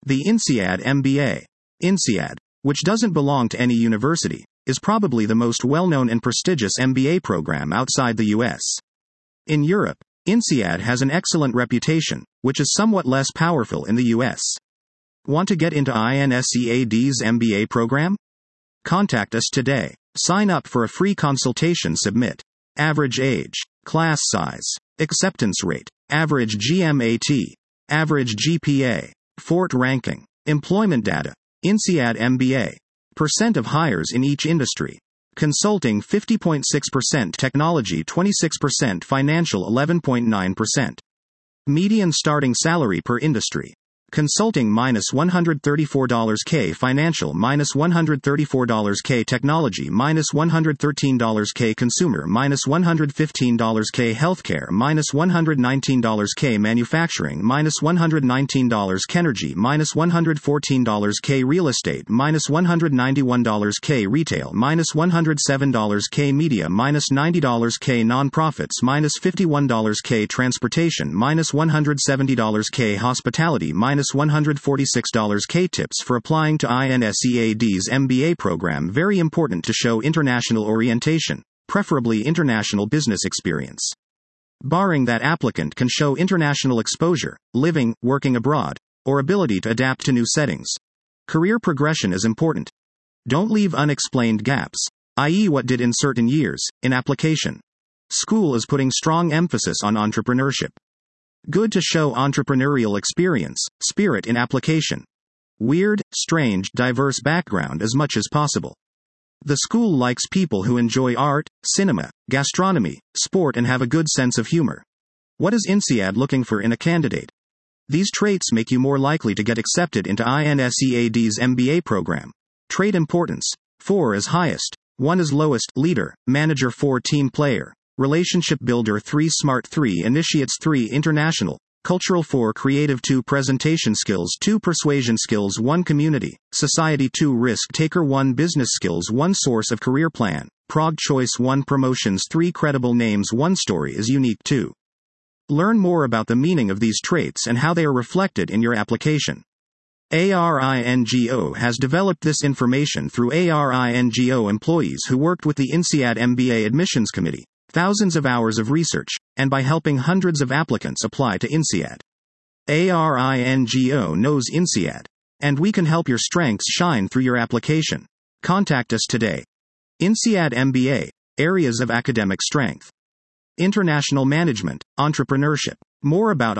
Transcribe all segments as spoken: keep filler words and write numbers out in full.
The INSEAD M B A. INSEAD, which doesn't belong to any university, is probably the most well-known and prestigious M B A program outside the U S. In Europe, INSEAD has an excellent reputation, which is somewhat less powerful in the U S. Want to get into INSEAD's M B A program? Contact us today. Sign up for a free consultation. Submit. Average age, class size, acceptance rate, average G M A T, average G P A, Fort ranking, employment data, INSEAD M B A, percent of hires in each industry, consulting fifty point six percent, technology twenty-six percent, financial eleven point nine percent. Median starting salary per industry. Consulting minus one hundred thirty-four dollars K, financial minus one hundred thirty-four dollars K, technology minus one hundred thirteen dollars K, consumer minus one hundred fifteen dollars K, healthcare minus one hundred nineteen dollars K, manufacturing minus one hundred nineteen dollars K, energy minus one hundred fourteen dollars K, real estate minus one hundred ninety-one dollars K, retail minus one hundred seven dollars K, media minus ninety dollars K, non-profits minus fifty-one dollars K, transportation minus one hundred seventy dollars K, hospitality minus one hundred forty-six dollars K. Tips for applying to INSEAD's M B A program. Very important to show international orientation, preferably international business experience. Barring that, applicant can show international exposure, living, working abroad, or ability to adapt to new settings. Career progression is important. Don't leave unexplained gaps, that is what did insert in years, in application. School is putting strong emphasis on entrepreneurship. Good to show entrepreneurial experience, spirit in application. Weird, strange, diverse background as much as possible. The school likes people who enjoy art, cinema, gastronomy, sport, and have a good sense of humor. What is INSEAD looking for in a candidate? These traits make you more likely to get accepted into INSEAD's M B A program. Trait importance. four is highest. one is lowest. Leader, manager. four team player. Relationship builder. three smart. three initiates. three international, cultural. four creative. two presentation skills. two persuasion skills. one community, society. two risk taker. one business skills. one source of career plan, prog choice. one promotions. three credible names. one story is unique. two learn more about the meaning of these traits and how they are reflected in your application. ARINGO has developed this information through ARINGO employees who worked with the INSEAD M B A admissions committee, thousands of hours of research, and by helping hundreds of applicants apply to INSEAD. ARINGO knows INSEAD, and we can help your strengths shine through your application. Contact us today. INSEAD M B A, areas of academic strength. International management, entrepreneurship. More about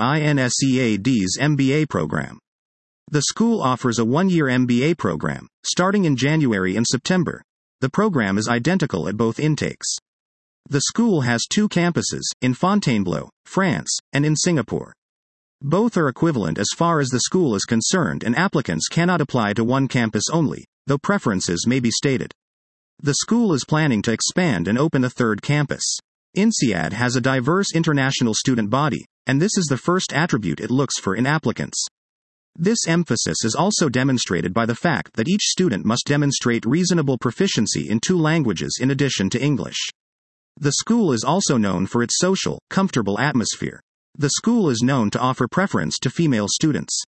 INSEAD's M B A program. The school offers a one-year M B A program, starting in January and September. The program is identical at both intakes. The school has two campuses, in Fontainebleau, France, and in Singapore. Both are equivalent as far as the school is concerned, and applicants cannot apply to one campus only, though preferences may be stated. The school is planning to expand and open a third campus. INSEAD has a diverse international student body, and this is the first attribute it looks for in applicants. This emphasis is also demonstrated by the fact that each student must demonstrate reasonable proficiency in two languages in addition to English. The school is also known for its social, comfortable atmosphere. The school is known to offer preference to female students.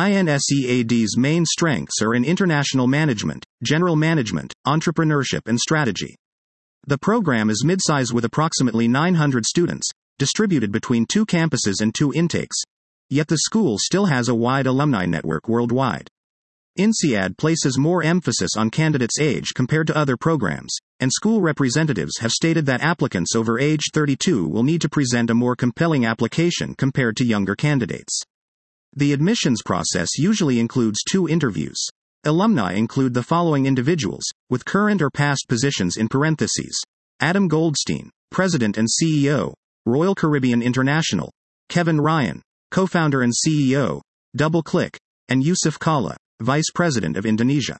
INSEAD's main strengths are in international management, general management, entrepreneurship, and strategy. The program is mid-size with approximately nine hundred students, distributed between two campuses and two intakes. Yet the school still has a wide alumni network worldwide. INSEAD places more emphasis on candidates' age compared to other programs, and school representatives have stated that applicants over age thirty-two will need to present a more compelling application compared to younger candidates. The admissions process usually includes two interviews. Alumni include the following individuals, with current or past positions in parentheses: Adam Goldstein, President and C E O, Royal Caribbean International; Kevin Ryan, co-founder and C E O, DoubleClick; and Yusuf Kalla, Vice President of Indonesia.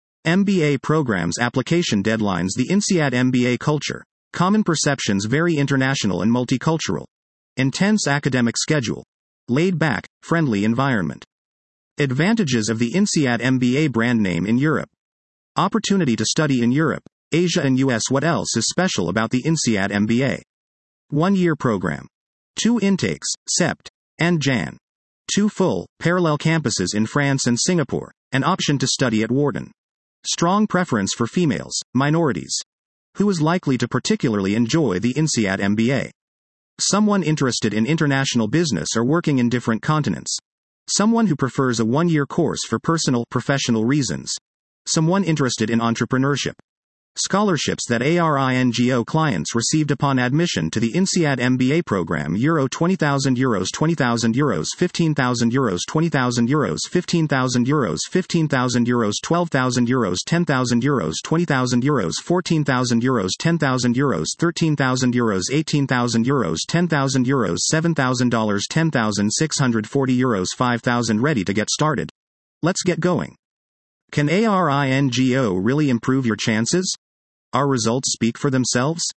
M B A programs application deadlines. The INSEAD M B A culture. Common perceptions: very international and multicultural. Intense academic schedule. Laid back, friendly environment. Advantages of the INSEAD M B A brand name in Europe. Opportunity to study in Europe, Asia and U S. What else is special about the INSEAD M B A? One-year program. Two intakes, Sept and Jan. Two full, parallel campuses in France and Singapore, an option to study at Wharton. Strong preference for females, minorities. Who is likely to particularly enjoy the INSEAD M B A? Someone interested in international business or working in different continents. Someone who prefers a one-year course for personal, professional reasons. Someone interested in entrepreneurship. Scholarships that ARINGO clients received upon admission to the INSEAD M B A program: Euro twenty thousand euros, twenty thousand euros, fifteen thousand euros, twenty thousand euros, fifteen thousand euros, fifteen thousand euros, twelve thousand euros, ten thousand euros, twenty thousand euros, fourteen thousand euros, ten thousand euros, thirteen thousand euros, eighteen thousand euros, ten thousand euros, seven thousand dollars, ten thousand six hundred forty euros, five thousand. Ready to get started? Let's get going. Can ARINGO really improve your chances? Our results speak for themselves?